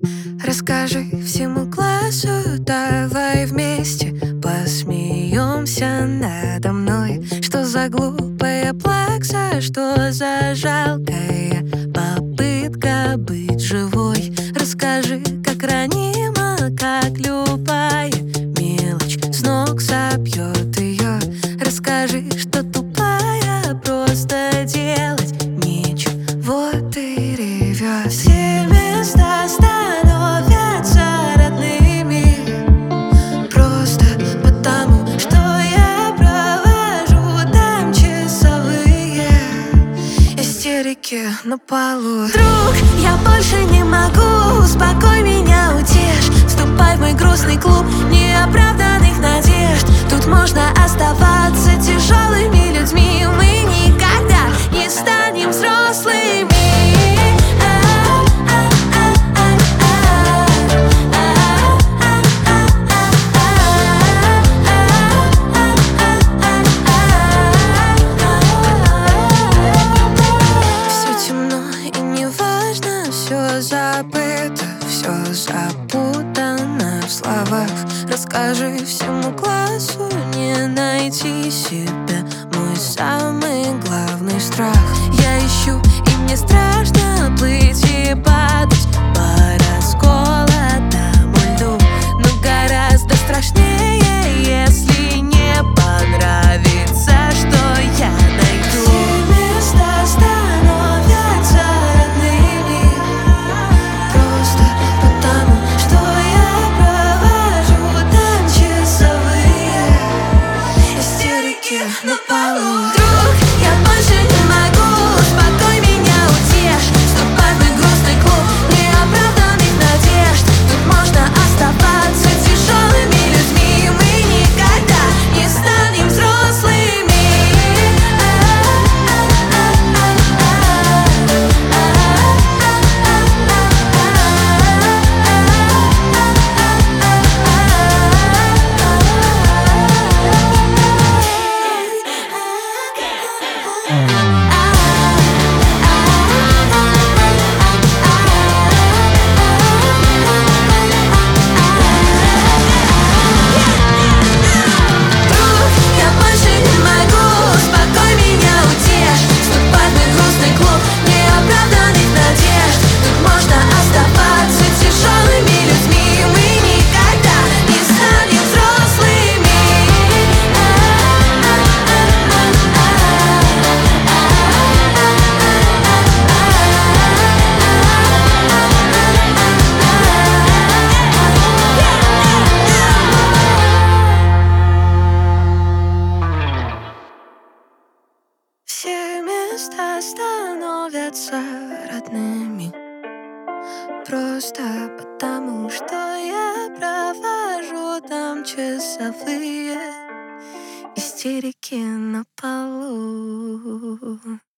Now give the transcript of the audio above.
Расскажи всему классу, давай вместе посмеемся надо мной. Что за глупая плакса, что за жалкая попытка быть живой? Расскажи, как ранима, как любая мелочь с ног собьет ее. Расскажи, что тупая, просто делать нечего, вот и ревет. Все места становятся родными просто потому, что я провожу там часовые истерики на полу. Друг, я больше не могу, успокой меня, утешь. Вступай в мой грустный клуб неоправданных надежд. Тут можно оставаться тяжелыми людьми. Мы никогда не станем взрослыми. Все темно и неважно, все забыто, все запутано в словах. Расскажи всему классу, не найти себя, мой самый главный страх. Я ищу, и мне страшно плыть и падать по расколотому льду. Но гораздо страшнее, если не понравится, что я найду. Все места становятся родными просто потому, что я провожу там часовые истерики на полу. Друг, я больше не могу, успокой меня, утешь. Вступай в мой грустный клуб неоправданных надежд. Тут можно оставаться тяжелыми людьми. Мы никогда не станем взрослыми. Друг, я больше не могу, успокой меня, утешь. Вступай в мой грустный клуб неоправданных надежд. Тут можно оставаться тяжелыми людьми. Мы никогда не станем взрослыми. Все места становятся родными просто потому, что я провожу там часовые истерики на полу.